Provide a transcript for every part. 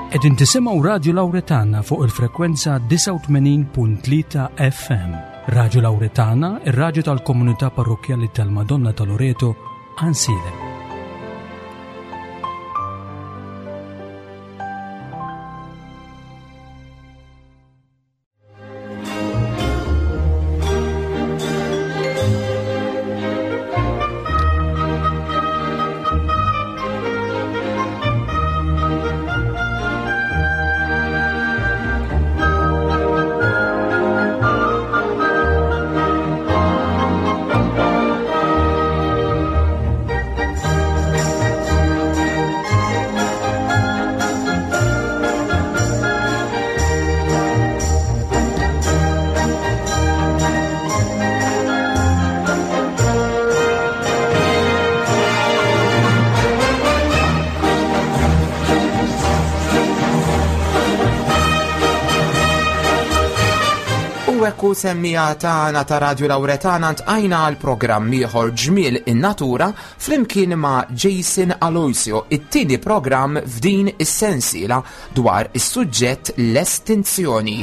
Qegħdin tisimgħu Radio Lawretana fuq il-frekwenza 89.3 FM. Radio Lawretana, ir-radju tal-Komunità Parrokjali tal-Madonna ta' Loreto, Ansile. Ekku semmija tagħna ta' Radio Lawretana ntqajna għal programm ieħor ġmiel in-natura flimkien ma' Jason Aloisio, it-tieni programm f'din is-sensiela dwar is-suġġett l-estinzjoni.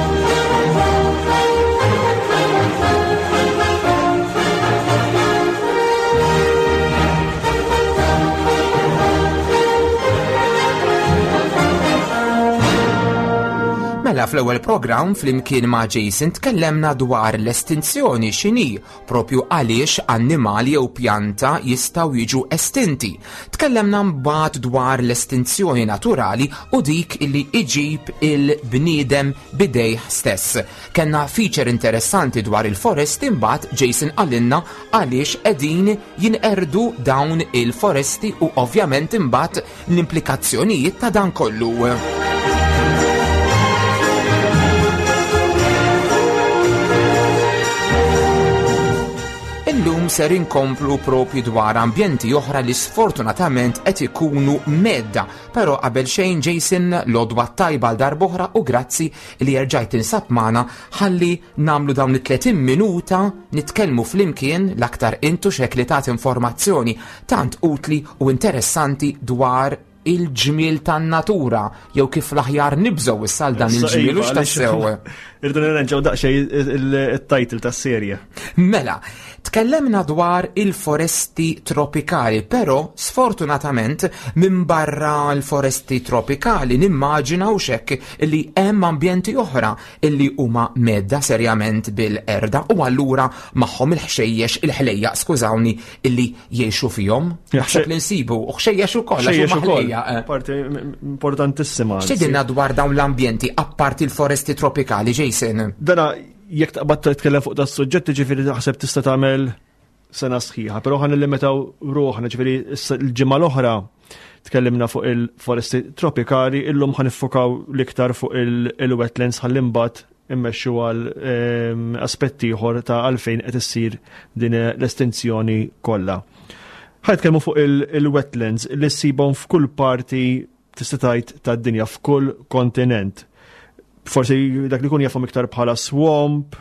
Mela fl-ewwel programm flimkien ma' Jason tkellemna dwar l-estinzjoni x'inhi, propju għaliex annimali jew pjanta jistgħu jiġu estinti. Tkellemna mbagħad dwar l-estinzjoni naturali u dik illi iġib il-bniedem bidejh stess. Kenna feature interessanti dwar il-foresti mbagħad Jason għalinna għaliex qegħdin jinqerdu dawn il-foresti u ovvjament imbagħad l-implikazzjonijiet ta' dan kollu. Illum ser inkomplu propju dwar ambjenti oħra li sfortunatament qed ikunu medda, però qabel xejn Jason l-odwa tajba l darb'oħra u grazzi li jerġajt insab magħna ħalli nagħmlu dawn it-30 minuta nitkellmu flimkien l-aktar intu xek li tat informazzjoni tant utli u interessanti dwar il-ġmiel tan-natura jew kif l-aħjar nibżgħu issal dan il-ġmiel u x'tassew. Irdu nirranġaw daqsxejn il-title tas-serje. Mela, tkellemna dwar il-foresti tropikali, però sfortunatament minn barra l-foresti tropikali nimmaġinaw xekk li hemm ambjenti oħra illi huma medda serjament bil-erda u allura magħhom il-ħlejja, skużawni, illi jgħixu fihom. Naħseb li nsibu u ħxejjex ukoll għax huma parti importantissima. X'tidilna dwar dawn l-ambjenti apparti l-foresti tropikali, Jason? Dana jekk taqbad titkellem fuq das-suġġett ġifieri taħseb tista' tagħmel sena sħiħa, però ħan illimitaw ruħna ġifieri l-ġimgħa l-oħra tkellimna fuq il-foresti tropikali, illum ħan iffokaw l-iktar fuq il-wetlands ħalli mbagħad immexxu għal aspetti ieħor ta' għalfejn qed issir din l-estinzjoni kollha. Ħajtkellmu fuq il-wetlands li ssibhom f'kull parti tista' tgħid tad-dinja f'kull kontinent. Forsi dak li kun jafhom iktar bħala swamp,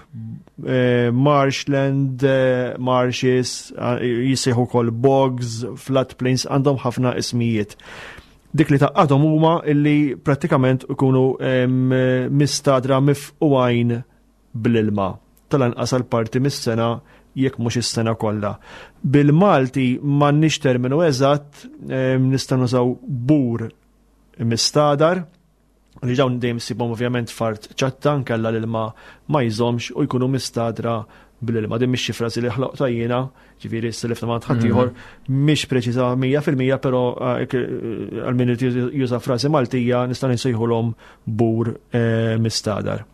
marshland, marshes, jissejħu wkoll bogs, floodplains, għandhom ħafna ismijiet. Dik li taqgħadhom huma illi prattikament ikunu mistadra mifqwajn bl-ilma tal-anqas għal parti mis-sena jekk mhux is-sena kollha. Bil-Malti m'għandniex terminu eżatt, nista' nużaw bur mistadar, li ġawn dejjem sibhom ovvjament fart ċatta nkella l-ilma ma jżomx u jkunu mistadra bil-ilma. Din mhix xi frażi li ħloqta jiena, ġifieri s-selifna ma ħadd ieħor mhix preċiża 100%, però għal min juża frażi Maltija nista' nsejħulhom bur mistadar.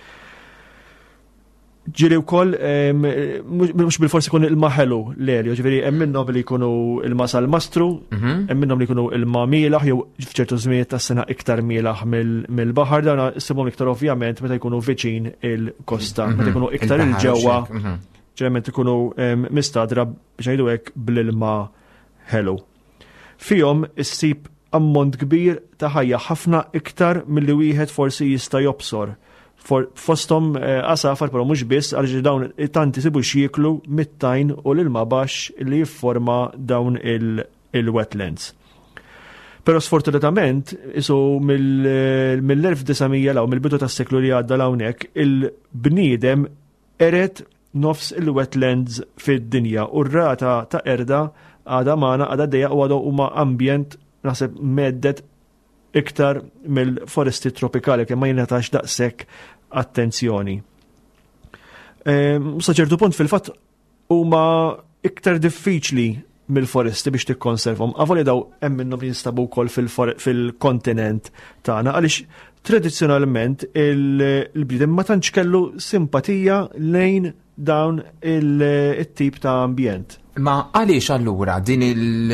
Ġiri wkoll mhux bil-forsi jkun ilma ħelu l-erju, ġifieri hemm minnhom li jkunu ilma sal-mastru, hemm minnhom li jkunu ilma mielaħ jew f'ċertu żmiet tas-sena iktar mielaħ mill-baħar, dan isibhom iktar ovvjament meta jkunu viċin il-kosta, meta jkunu iktar il-ġewwa, ġeneralment ikunu mistadra biex ngħidu hekk bl-ilma ħelu. Fihom issib ammont kbir ta' ħajja ħafna iktar milli wieħed forsi jista' jobsor. Fostom asafar, però mhux biss għaliex dawn tanti sibu xieklu mit-tajn u l-ilma baxx li jifforma dawn il-wetlands. Però sfortunatament, isu mill-1900 law, mill-bidu tas-seklu li għadda hawnhekk, il-bniedem eret nofs il-wetlands fid-dinja u r-rata ta' erda għada magħna għada dejja u għadu huma ambjent naħseb meddet iktar mill-foresti tropikali kemm ma jingħatax daqshekk attenzjoni. Sa ċertu punt fil-fatt huma iktar diffiċli mill-foresti biex tikkonservhom. Avoli daw hemm minnhom jinstabu wkoll fil-kontinent tagħna għaliex tradizzjonalment il-bniedem ma tantx kellu simpatija lejn dawn it-tip ta' ambjent. Ma għaliex allura din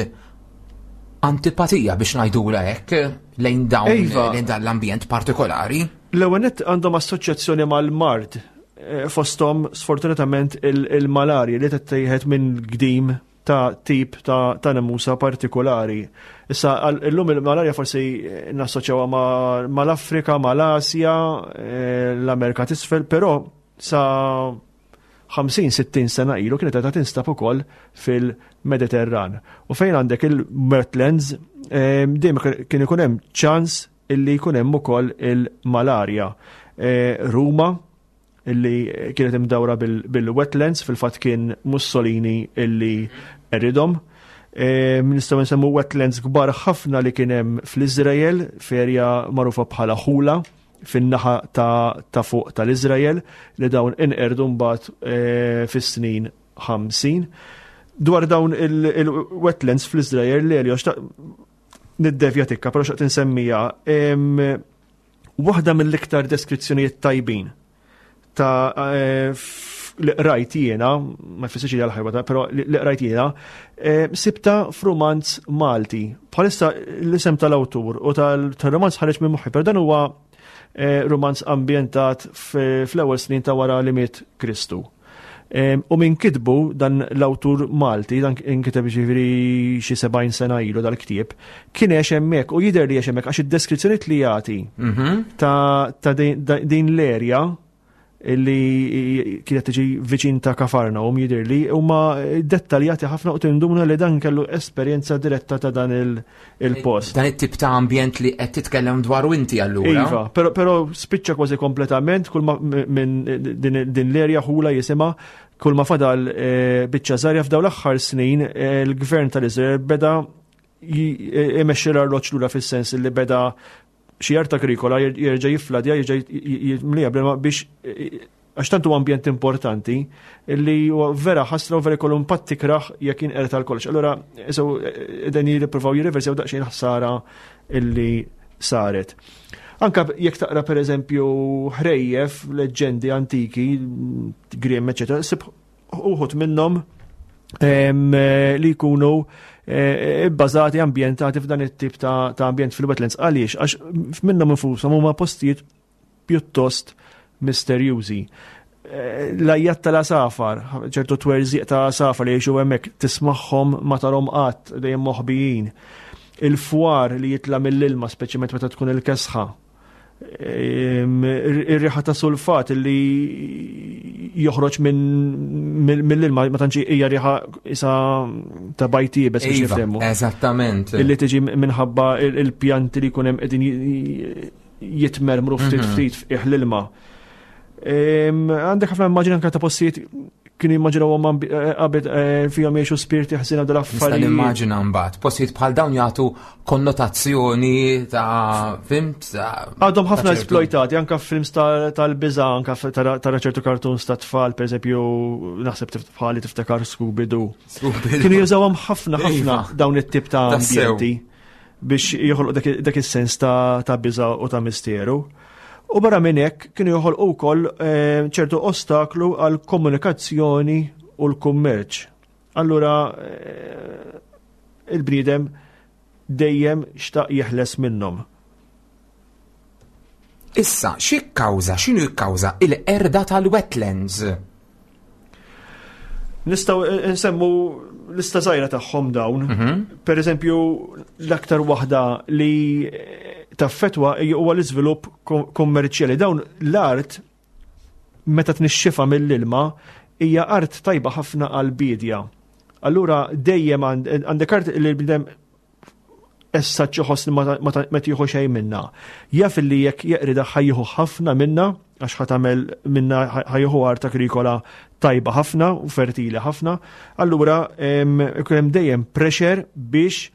antipatija biex ngħidula hekk lejn dawn l-ambjent partikolari? L-ewwel nett għandhom assoċjazzjoni mal-mard fosthom sfortunatament il-malarja li tittejħed minn qdim ta' tip ta' nemusa partikolari. Issa llum il-malarja forsi nassoċjawha mal-Afrika, mal-Asja, l-Amerika t'isfel, però sa 50-60 sena ilu kienet qed tinstab ukoll fil-Mediterran. U fejn għandek il-wetlands dejjem kien ikun hemm ċans illi jkun hemm ukoll il-malarja. Ruma illi kienet imdawra bil-wetlands, fil-fatt kien Mussolini illi eridhom. Nistgħu nsemmu wetlands kbar ħafna li kien hemm fl-Iżrael, ferja magħrufa bħala Ħula, fin-naħa ta' fuq tal-Iżrael li dawn inqerdu mbagħad fis-snin 50. Dwar dawn il-wetlands fl-Iżrael li niddevja tikka, però xaqt insemmija waħda mill-iktar deskrizzjonijiet tajbin ta' li qrajt jiena, ma jfissirx li għal-ħajba, però li qrajt jiena, sibta f'romanz Malti. Bħalissa l-isem tal-awtur u tal-romanz ħareġ minn moħħi, per dan huwa romanz ambjentat fl-ewwel snin ta' wara li miet Kristu. U minn kitbu dan l-awtur Malti, dan inkiteb ġifieri xi 70 sena ilu dal-ktieb, kien għex hemmhekk u jidher li għex hemmhekk għax id-deskrizzjonijiet li jagħti ta' din l-erja illi kienet tiġi viċin ta' Kafarnaum jidhirli huma dettaljati ħafna u tindumna li dan kellu esperjenza diretta ta' dan il-post. Dan it-tip ta' ambjent li qed titkellem dwaru inti allura. Iva, però spiċċa kważi kompletament kull ma minn din l-erja Ħula jisimha kull ma fadal biċċa żgħira f'dawn l-aħħar snin il-gvern tal-Iżrael beda jmexxi l-arloġġ lura fis-sens li beda xi art agrikola jerġa' jiffladja, jerġa' jimlija biex għax tant huwa ambjent importanti illi huwa vera ħasra u vera jkollu impatt tikraħ jekk inqeret għal kollox. Allura qegħdin jippruvaw jirriversjaw daqsxejn ħsara illi saret. Anka jekk taqra pereżempju ħrejjef, leġendi antiki, Grimm, eċetera, sib uħud minnhom li jkunu bbażati ambjentati f'dan it-tip ta' ambjent fil-wetlands għaliex għax minnhom infushom huma postijiet pjuttost misterjużi. L-ajjat tal-asafar, ċertu twerżiq ta' asafar li jgħixu hemmhekk tismagħhom ma tarhom qatt dejjem moħbijin. Il-fwar li jitla mill-ilma speċjalment meta tkun il-kesħa. Ir-riħa ta' sulfat li joħroġ mill-ilma ma tantx hija riħa isa ta' bajtiebes biex nifhmu. Eżattament. Illi tiġi minħabba il-pjanti li jkun hemm qegħdin jitmermru ftit fih l-ilma. Għandek ħafna immaġina anke ta' postijiet kien jimmaġinawhom qabel fihom jgħixu spirti ħsiena dal-affarijiet. Nista' nimmaġina mbagħad postijiet bħal dawn jagħtu konnotazzjoni ta' films. Għadhom ħafna esploitati anke f'films tal-biża' anke tara ċertu cartoons ta' tfal, pereżempju naħseb bħali tiftakar Scooby-Doo. Kienu jużawhom ħafna dawn it-tip ta' ambjenti biex joħolqu dak is-sens ta' biża' u ta' misteru. U barra minn hekk kienu joħolqu wkoll ċertu ostaklu għal komunikazzjoni u l-kummerċ. Allura il-bniedem dejjem xtaq jeħles minnhom. Issa, x'inhu kkawża il-qerda tal-wetlands? Nistgħu nsemmu lista żgħira tagħhom dawn. Pereżempju l-aktar waħda li taffetwa huwa l-iżvilupp kommerċjali. Dawn l-art meta tnixxifa mill-ilma hija art tajba ħafna għall bidja. Allura dejjem għandek art li bidem essa ċoħos li ma tieħu xejn minna. Jaf li jekk jeqrida ħajjieħu ħafna minna, għax ħatamel minna ħajjieħu art agrikola tajba ħafna u fertili ħafna, allura hemm dejjem pressure biex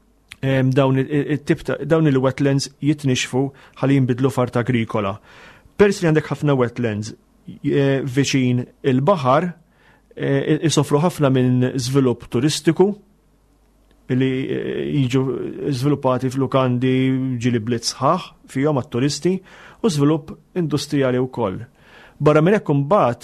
dawn il-wetlands jitnixfu ħalli jinbidlu f'art agrikola. Peress li għandek ħafna wetlands viċin il-baħar, isofru ħafna minn żvilupp turistiku li jiġu żviluppati f'lukandi ġili blitz sħaħ fihom għat-turisti u żvilupp industrijali wkoll. Barra minn hekk imbagħad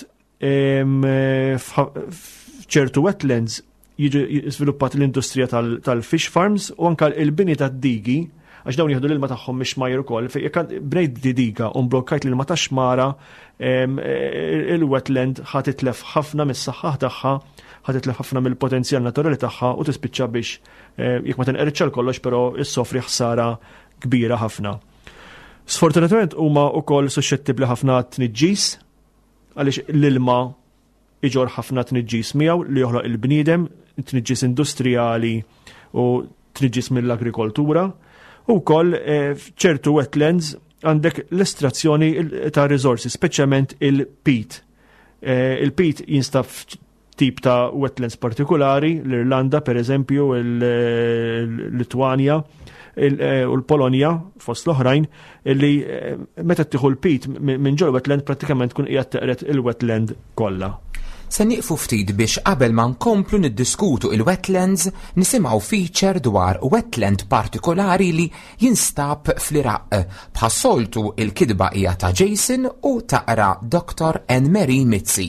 f'ċertu wetlands jiġu żviluppati l-industrija tal-fish farms u anke il-bini tad-digi għax dawn jieħdu l-ilma tagħhom mhix majr ukoll, jekk bnejt diga u mblokkajt l-ilma tax-xmara, il-wetland ħadd titlef ħafna mis-saħħa tagħha, ħadd titlef ħafna mill-potenzjal naturali tagħha u tispiċċa biex jekk ma tinqeritx kollox però issofri ħsara kbira ħafna. Sfortunatament huma wkoll suscettibbli ħafna tniġġis għaliex l-ilma iġor ħafna tniġġis miegħu li joħloq il-bniedem, tniġġis industrijali u tniġġis mill-agrikoltura. U koll f'ċertu wetlands għandek l-estrazzjoni ta' risorsi, speċjalment il-peat. Il-peat jinstab tip ta' wetlands partikolari, l-Irlanda per eżempju, il-Litwanja u l-Polonja fost l-oħrajn, li meta tieħu l-peat minn ġol wetland pratikament kun qiegħed teqret il-wetland kollha. Se nieqfu ftit biex qabel ma nkomplu niddiskutu il-wetlands nisimgħu feature dwar wetland partikolari li jinstab fl-Iraq. Bħas-soltu il-kidba hija ta' Jason u taqra Dr. Anne-Marie Mizzi.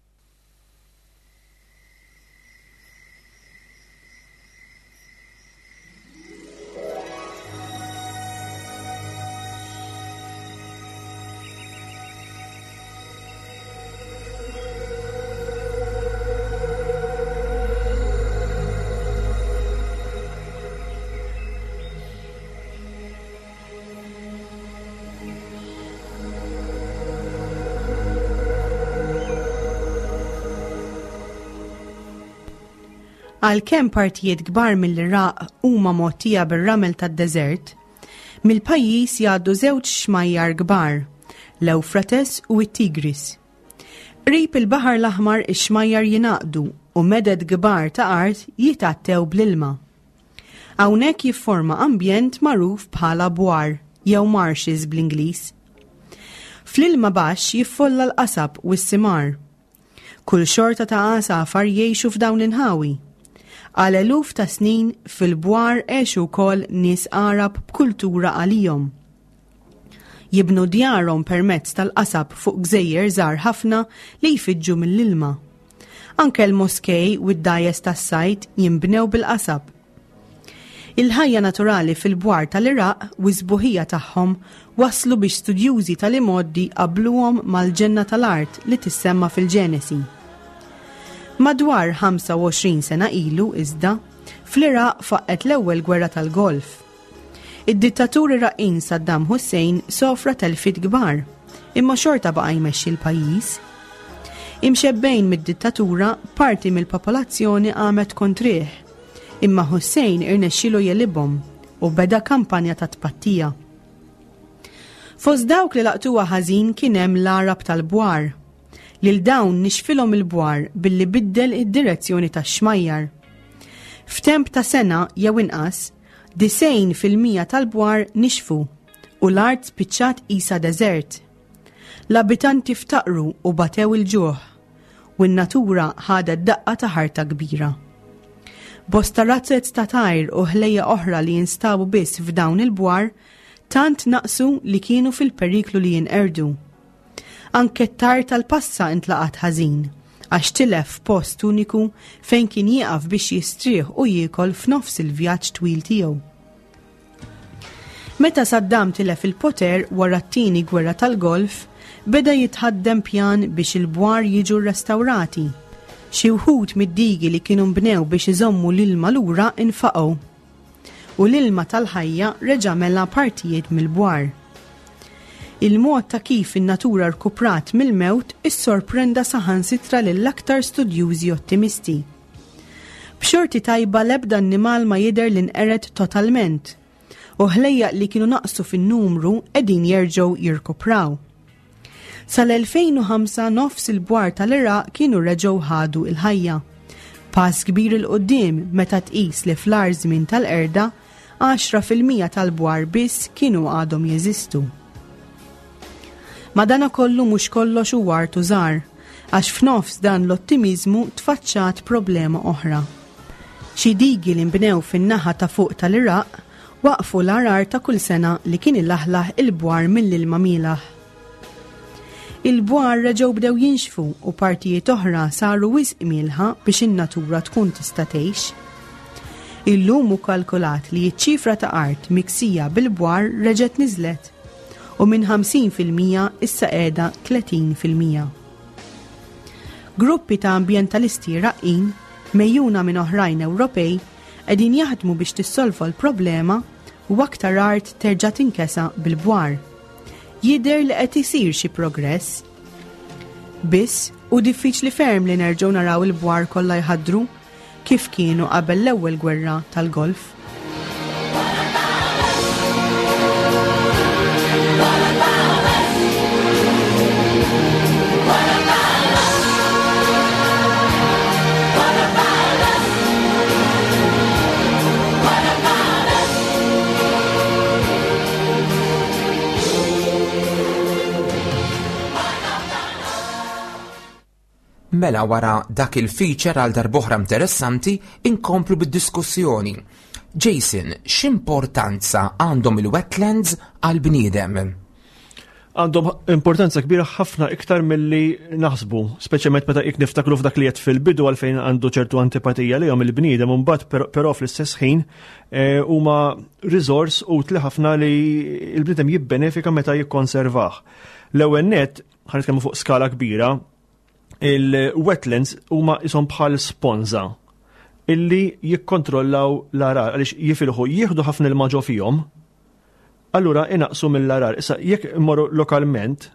Għalkemm partijiet kbar mill-Iraq huma mogħtija bir-ramel tad-deżert, mill-pajjiż jgħaddu żewġ xmajjar kbar, l-Ewfrates u t-Tigris. Qrib il-Baħar l-Aħmar ix-xmajjar jingħaqdu u meded kbar ta' art jitgħattew bl-ilma. Hawnhekk jifforma ambjent magħruf bħala bwar jew marshes bl-Ingliż. Fl-ilma baxx jiffolla l-qasab u s-simar. Kull xorta ta' għasafar jgħixu f'dawn l-inħawi. Għal eluf ta' snin fil-bwar għexu wkoll nies Arab b'kultura għalihom. Jibnu djarhom permezz tal-qasab fuq gżejjer żgħar ħafna li jfiġġu mill-ilma. Anke l-moskej u d-dajes tas-sajt jinbnew bil-qasab. Il-ħajja naturali fil-bwar tal-Iraq u żbuħija tagħhom waslu biex studjużi tal-imoddi qabluhom mal-ġenna tal-art li tissemma fil-Ġenesi. Madwar 25 sena ilu iżda, fl-Iraq faqqet l-ewwel gwerra tal-Golf. Id-dittatur Iraqin Saddam Hussein sofra telfiet kbar, imma xorta baqa' jmexxi l-pajjiż. Imxebbejn mid-dittatura parti mill-popolazzjoni qamet kontrih, imma Hussein irnexxielu jelibhom u beda kampanja ta' tpattija. Fost dawk li laqtuha ħażin kien hemm l-Arab tal-Bwar, lil dawn nixfilhom il-bwar billi biddel id-direzzjoni tax-xmajjar. F'temp ta' sena jew inqas, 90% tal-bwar nixfu u l-art spiċċat qisha deżert. L-abitanti ftaqru u batew il-ġuħ u n-natura ħadet daqqa ta' ħarta kbira. Bosta razzet ta' tajr u ħlejja oħra li jinstabu biss f'dawn il-bwar tant naqsu li kienu fil-periklu li jinqerdu. Anke t-tar tal-passa intlaqat ħażin, għax tilef post uniku fejn kien jieqaf biex jistrieħ u jiekol f'nofs il-vjaġġ twil tiegħu. Meta Saddam tilef il-poter wara t-tieni gwerra tal-Golf, beda jitħaddem pjan biex il-bwar jiġu rrestawrati. Xi wħud mid-digi li kienu mbnew biex iżommu l-ilma lura infaqgħu. U l-ilma tal-ħajja reġa' mela partijiet mill-bwar. Il-mod ta' kif in-natura rkuprat mill-mewt issorprenda saħansitra lill-aktar studjużi ottimisti. B'xorti tajba l-ebda annimal ma jidher li nqered totalment u ħlejjaq li kienu naqsu fin-numru qegħdin jerġgħu jirkupraw. Sal-2005 nofs il-bwar tal-Iraq kienu reġgħu ħadu il-ħajja. Pass kbir il-qoddim meta tqis li fl-ar żmien tal-qerda 10% tal-bwar biss kienu għadhom jeżistu. Madana kollu mhux kollox huwa artu żgħar, għax f'nofs dan l-ottimiżmu tfaċċat problema oħra. Xi digi li nbnew fin-naħa ta' fuq tal-Iraq waqfu l-arar ta' kull sena li kien ilaħlaħ il-bwar mill-ilma mielaħ. Il-bwar reġgħu bdew jinxfu u partijiet oħra saru wisq mielħa biex in-natura tkun tista' tgħix. Illum hu kalkulat li ċ-ċifra ta' art miksija bil-bwar reġgħet niżlet u minn 50% issa qiegħda 30%. Gruppi ta' ambjentalisti Iraqqin mejjuna minn oħrajn Ewropej qegħdin jaħdmu biex tissolva l-problema u aktar art terġa' tinkesa bil-bwar. Jidher li qed isir xi progress. Biss u diffiċli ferm li nerġgħu naraw il-bwar kollha jħaddru kif kienu qabel l-ewwel gwerra tal-Golf. Mela wara dak il-feature għal darb'oħra interessanti inkomplu bid-diskussjoni. Jason, x'importanza għandhom il-wetlands għal bniedem? Għandhom importanza kbira ħafna iktar milli naħsbu, speċjalment meta niftakru f'dak li qed fil-bidu għalfejn għandu ċertu antipatija lihom il-bniedem u mbagħad però fl-istess ħin huma riżors utli ħafna li l-bniedem jibbenefika meta jikkonservah. L-ewwel nett ħanitkellmu fuq skala kbira, il-wetlands huma ishom bħal sponza illi jikkontrollaw l-arar għaliex jifilħu jieħdu ħafna ilma ġo fihom, allura inaqsu mill-arar. Issa jekk immorru lokalment,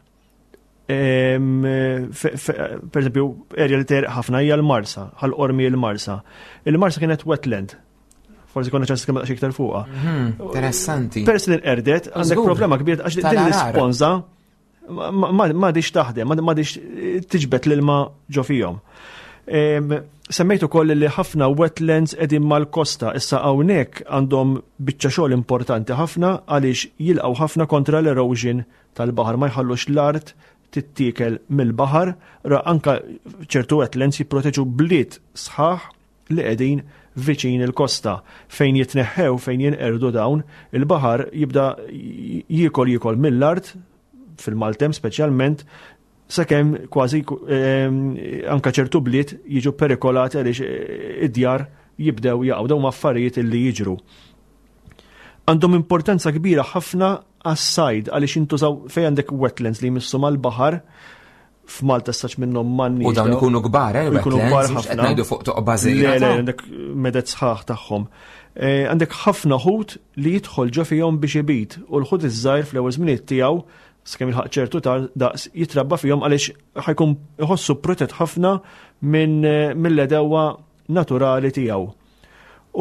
per eżempju, erja li terq ħafna hija l-Marsa, ħall-qormi l-Marsa. Il-Marsa kienet wetland. Forsi konna ċans kemm iktar fuqha. Interessanti. Peress li nqerdet għandek problema kbir għax din l-isponza ma dix taħdem, ma dix tiġbet l-ilma ġo fihom. Semmejtu koll li ħafna wetlands qegħdin mal-kosta, issa hawnhekk għandhom biċċa xogħol importanti ħafna għaliex jilqgħu ħafna kontra l-erosion tal-baħar, ma jħallux l-art tittiekel mill-baħar, anka ċertu wetlands jipproteġu bliet sħaħ li qegħdin viċin il-kosta fejn jitneħħew fejn jinqerdu dawn, il-baħar jibda jikol mill-art fil-Maltem speċjalment sakemm kważi anka ċertu bliet jiġu perikolati għaliex id-djar jibdew jaqgħu dawn affarijiet illi jiġru. Għandhom importanza kbira ħafna għas-sajd għaliex intużaw fejn għandek wetlands li jmissu mal-baħar f'Malta stax minnhom m'għandniex. U dawn ikunu kbar, wetlands qed ngħidu fuq toqba żejra. Le, għandek medet sħaħ tagħhom. Għandek ħafna ħut li jidħol ġo fihom biex ibit u l-ħut iż-żgħir fl-ewwel żminiet tiegħu skemm il-ħaq ċertu daqs jitrabba fihom għaliex ħajkun iħossu protett ħafna mill-edewwa naturali tiegħu. U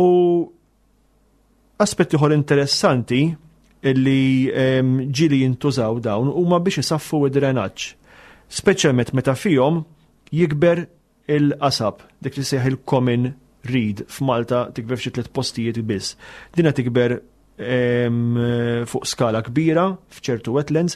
aspetti ieħor interessanti illi ġieli jintużaw dawn huma biex isaffu id-drenaġġ. Speċjalment meta fihom jikber il-qasab, dik li seħħ il-common reed f'Malta tikber f'xi 3 postijiet biss. Dinha tikber fuq skala kbira f'ċertu wetlands,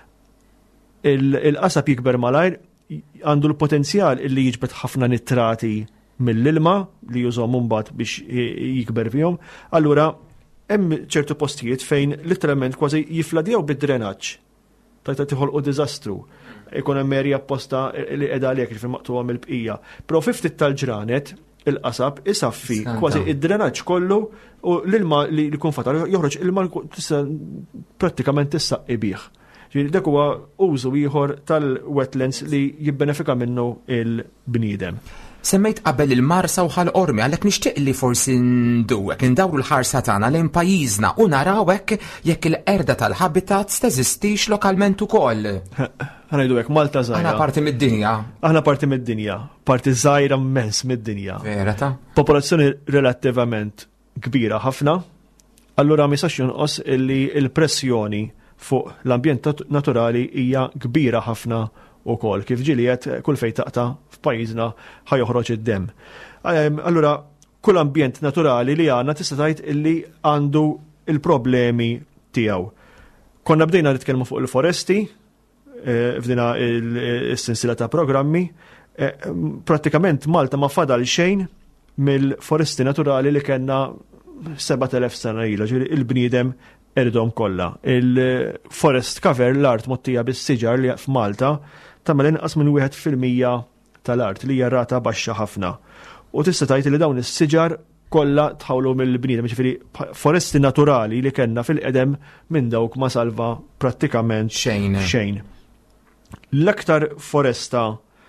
il-qasab jikber malajr għandu l-potenzjal illi jiġbed ħafna nitrati mill-ilma li jużhom mbagħad biex jikber fihom. Allura hemm ċertu postijiet fejn literalment kważi jifladjaw bid-drenaġġ. Tajta tiħolqu diżastru. Ikun hemm erja apposta li qiegħda għalhekk fejn maqtuha mill-bqija. Però fi ftit tal-ġranet il-qasab isaffi kważi id-drenaġġ kollu u l-ilma li jkun fatar joħroġ ilma prattikament tissaqi bih. Dak huwa użu ieħor tal-wetlands li jibbenefika minnu il-bniedem. Semmejt qabel il-Marsa u ħall-qormi għalhekk nixtieq li forsi ndawru l-ħarsa tagħna lejn pajjiżna u naraw hekk jekk il-qerda tal-habitats teżistix lokalment ukoll. ħanajdu hekk Malta żgħira. Aħna parti mid-dinja. Aħna parti mid-dinja, parti żgħira immens mid-dinja. Vera ta'. Popolazzjoni relattivament kbira ħafna, allura ma jistax jonqos illi l-pressjoni fuq l-ambjent naturali hija kbira ħafna wkoll. Kif ġiliet kull fejn taqta' f'pajjiżna ħajoħroġ id-demm. Allura kull ambjent naturali li għandna tista' tgħid illi għandu il-problemi tiegħu. Konna bdejna nitkellmu fuq il-foresti, f'dina il-sensila ta' programmi, pratikament Malta ma fadal xejn mill-foresti naturali li kellna 7,000 sena ilu, il-bniedem erdhom kollha. Il-forest cover l-art mottija bis-siġar li f'Malta tagħmel inqas minn 1% tal-art li hija rata baxxa ħafna. U tista' tgħid li dawn is-siġar kollha tħawlu mill-bniedem, ġifieri foresti naturali li kellna fil-qedem minn dawk ma salva prattikament xejn. L-aktar foresta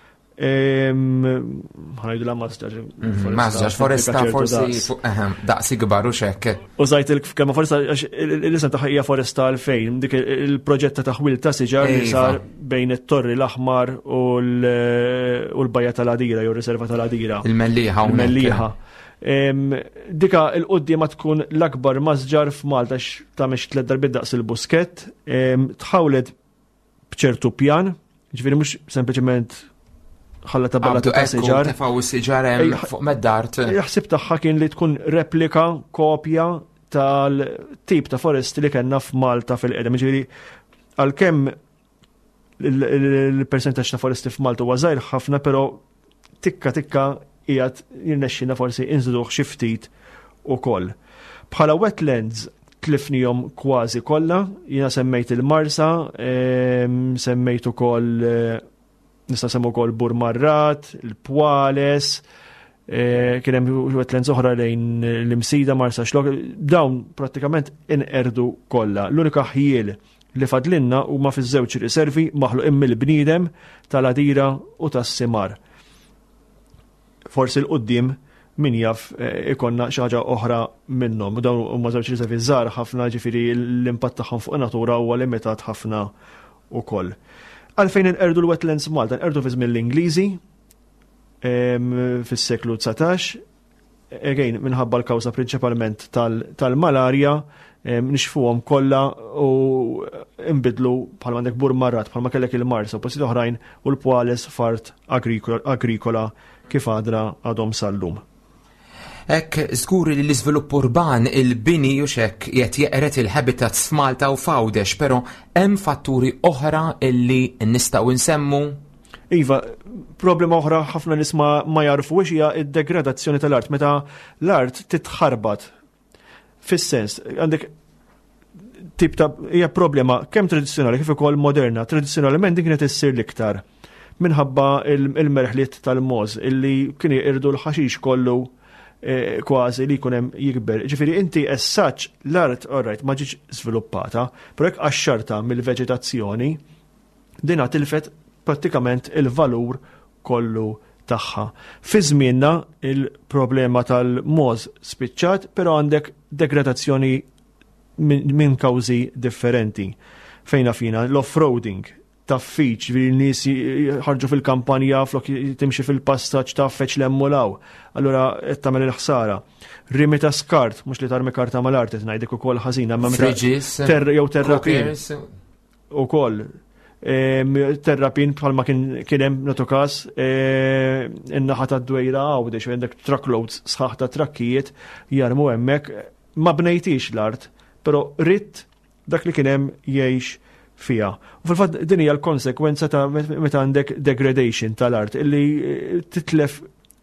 ħanajdu la Mażġaġ foresta forsi daqsi kbar u xekk. Użajt il-kemma foresta l-isem taħħa hija foresta għalfejn, dik il-proġett ta' taħwil ta' siġar li sar bejn it-Torri l-Aħmar u l-Bajja tal-Adira jew riserva tal-Adira. Il-Melliħa. Dika il-qoddiema tkun l-akbar mażġar f'Malta x'tagħmel 3 darbiet daqs il-buskett, tħawlet b'ċertu pjan, ġifieri mhux sempliċement ħalla tabella ta' siġar. Tefaw is-siġar hemm fuq med-dart. Jaħsib tagħha kien li tkun replika, kopja tal-tip ta' foresti li kellna f'Malta fil-qedem. Ġifieri għalkemm il-persentaġġ ta' foresti f'Malta huwa żgħir ħafna, però tikka qiegħed jirnexxina forsi inżiduh xi ftit ukoll. Bħala wetlands tlifnihom kważi kollha, jiena semmejt il-Marsa, semmejt ukoll nista' semmu wkoll Burmarrat, il-Pwales, kien hemm wetlands oħra lejn l-Imsida, Marsa Xlok, dawn prattikament inqerdu kollha. L-unika ħjiel li fadlinna huma fiż-żewġ riservi maħluqin mill-bniedem tal-Adira u tas-Simar. Forsi l-qudiem min jaf ikonna xi ħaġa oħra minnhom. Dawn huma żewġ riservi żgħar ħafna, ġifieri l-impatt tagħhom fuq in-natura huwa limitat ħafna wkoll. Għalfejn inqerdu l-wetlands Malta, nqerdu fi żmien l-Ingliżi fis-seklu 19, again minħabba l-kawża prinċipalment tal-malarja, nixfuhom kollha u inbidlu bħalma għandek Burmarrat, bħalma kellek il-Marsa, u postijiet oħrajn u l-Pwales fart agrikola kif għadhom sal-lum. Hekk żguri li l-iżvilupp urban il-bini u xekk qed jeqret il-habitats f'Malta u f'Għawdex, però hemm fatturi oħra illi nistgħu nsemmu. Iva, problema oħra ħafna nies ma jarfu hija d-degradazzjoni tal-art. Meta l-art titħarbat fis-sens għandek tip ta' hija problema kemm tradizzjonali kif ukoll moderna. Tradizzjonalment din kienet issir l-iktar minħabba il-merħliet tal-moż illi kien jirdu l-ħaxix kollu kważi li jkun hemm jikber. Ġifieri inti as such l-art alright ma ġietx żviluppata, però hekk għaxxarta mill-veġetazzjoni dinha tilfet prattikament il-valur kollu tagħha. Fi żmienna il-problema tal-moż spiċċat, però għandek degradazzjoni minn kawżi differenti. Fejna fina l-off-roading taffiċ, n-nies ħarġu fil-kampanja flok timxi fil-passaġġ taffeċ l-emmulaw. Allura qed tagħmel il-ħsara. Rimi ta' skart, mhux li tarmi karta mal-art qed ngħidlek ukoll ħażina, ma jew terrapin ukoll. Terrapin bħalma kien hemm nagħtu każ in-naħa tad-Dwejra Għawdex għandek truckloads sħaħ ta' trakkijiet jarmu hemmhekk ma bnejtix l-art, però ritt dak li kien hemm jgħix fija. U fil-fatt din hija l-konsekwenza ta' meta għandek degradation tal-art illi titlef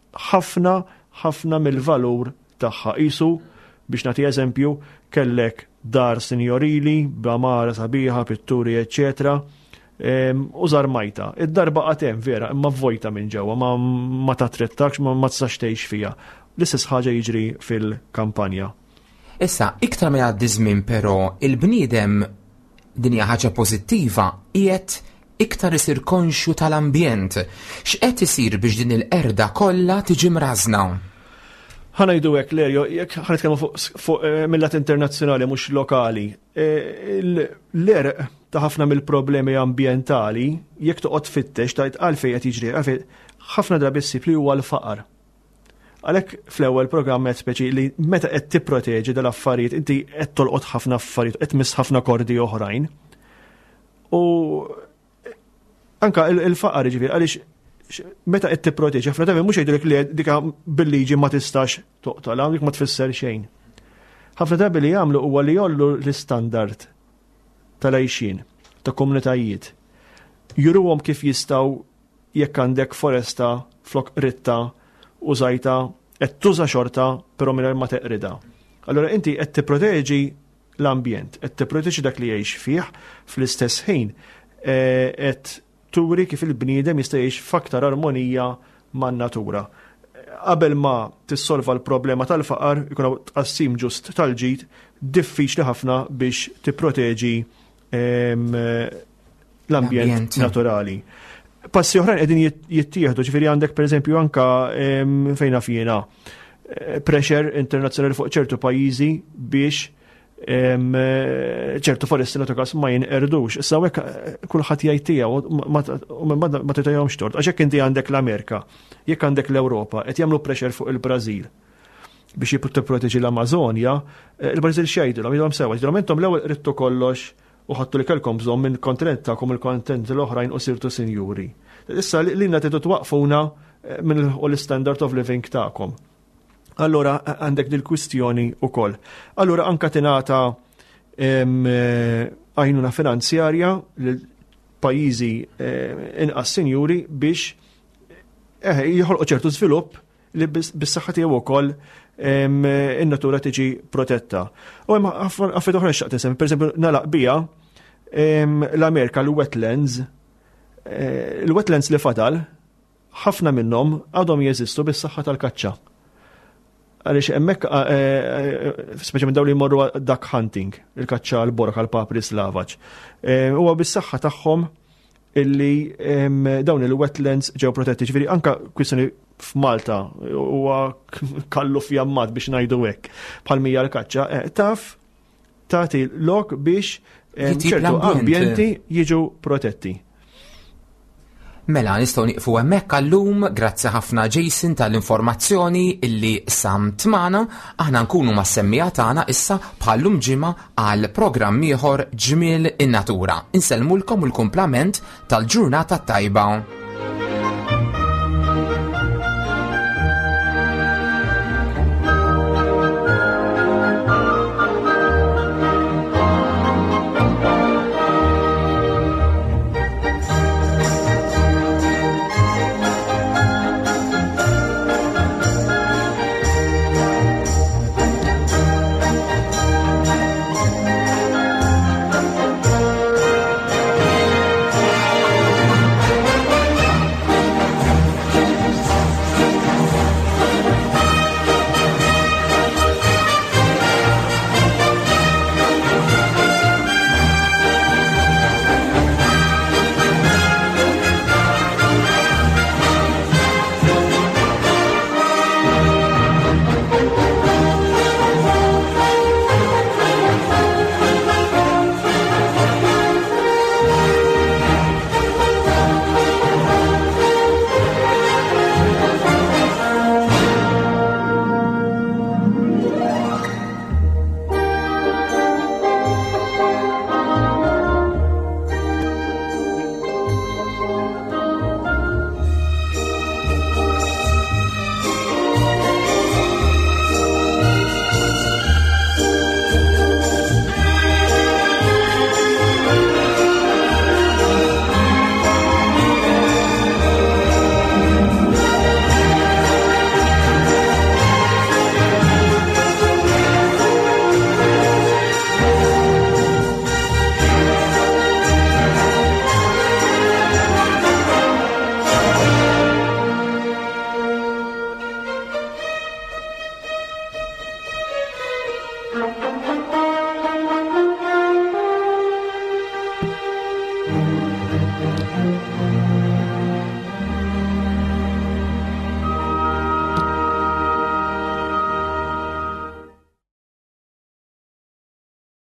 ħafna mill-valur tagħha. Qisu biex nagħti eżempju kellek dar sinjorili, b'amara sabiħa, pitturi, eċċetera, użar majta. Id-dar baqgħet hemm vera, imma vojta minn ġewwa, ma tatrettakx, ma tistax tgħix fiha. L-istess ħaġa jiġri fil-kampanja. Issa, iktar minn għaddi żmien però il-bniedem dinja ħaġa pożittiva qiegħed iktar isir konxju tal-ambjent. X'qed isir biex din il-qerda kollha tiġi mrażna? ħanajdu hekk Lerjo, jekk ħanitkellmu fuq millat internazzjonali mhux lokali. L-erq ta' ħafna mill-problemi ambjentali jekk toqgħod tfittex tajt għalfejn qed jiġri, għalfejn ħafna drabi ssib li huwa l-faqar. Għalhekk fl-ewwel programm qed speċi li meta qed tipproteġi dal-affarijiet inti qed tolqot ħafna affarijiet, qed tmiss ħafna kordi oħrajn. U anka il-faqar ġifier għaliex meta qed tipproteġi ħafna drabi mhux jgħidulek li dika bil-liġi ma tistax toqtolha, dik ma tfisser xejn. Ħafna drabi li jagħmlu huwa li jollu l-istandard tal-għajxin, ta' komunitajiet. Juruhom kif jistgħu jekk għandek foresta flok ritta użajta qed tuża xorta però mingħajr ma teqrida. Allura inti qed tipproteġi l-ambjent, qed tipproteġi dak li jgħix fih fl-istess ħin qed turi kif il-bniedem jista' jgħix f'aktar armonija man-natura. Qabel ma tissolva l-problema tal-faqar, ikun tqassim ġust tal-ġid, diffiċli ħafna biex tipproteġi l-ambjent naturali. Passi oħrajn qegħdin jittieħdu, ġifieri għandek pereżempju anka fejn fjena pressure internazzjonali fuq ċertu pajjiżi biex ċertu foresti naturas ma jinqerdux. Issa hekk kulħadd jgħid tiegħu ma titgħihomx tort. Għax hekk inti għandek l-Amerika, jekk għandek l-Ewropa qed jagħmlu pressure fuq il-Brażil biex tipproteġi l-Amazonja, il-Brażil xejdilhom jidhom sewa, jidhom intom l-ewwel rittu kollox u ħadtu li kelkom bżonn minn kontinent tagħkom il-kontinent l-oħrajn u sirtu sinjuri. Issa lilna tidu twaqfuna minn l-standard of living tagħkom. Allura għandek dil-kwistjoni ukoll. Allura anka tingħata għajnuna finanzjarja lil pajjiżi inqas sinjuri biex jħolqu ċertu żvilupp li bis-saħħa tiegħu wkoll in-natura tiġi protetta. U hemm affarijiet oħra x'aqt isem, pereżempju nagħlaq bija l-Amerika l-wetlands, il-wetlands li fadal ħafna minnhom għadhom jeżistu bis-saħħa tal-kaċċa. Għaliex hemmhekk speċjalment dawn li jmorru duck hunting, il-kaċċa l-borka l-papri slavaġ. Huwa bis-saħħa tagħhom illi dawn il-wetlands ġew protetti. Ġifieri anke kwistjoni f'Malta huwa kallu fjammat biex ngħidu hekk bħal mija l-kaċċa taf tagħti lok biex ċertu ambjenti jiġu protetti. Mela nistgħu nieqfu hemmhekk għallum, grazzi ħafna Jason tal-informazzjoni illi samt magħna, aħna nkunu mas-semmija tagħna issa bħallum ġimgħa għal programm ieħor Ġmiel in-Natura. Insellmulkom il-kumplament tal-ġurnata tajba.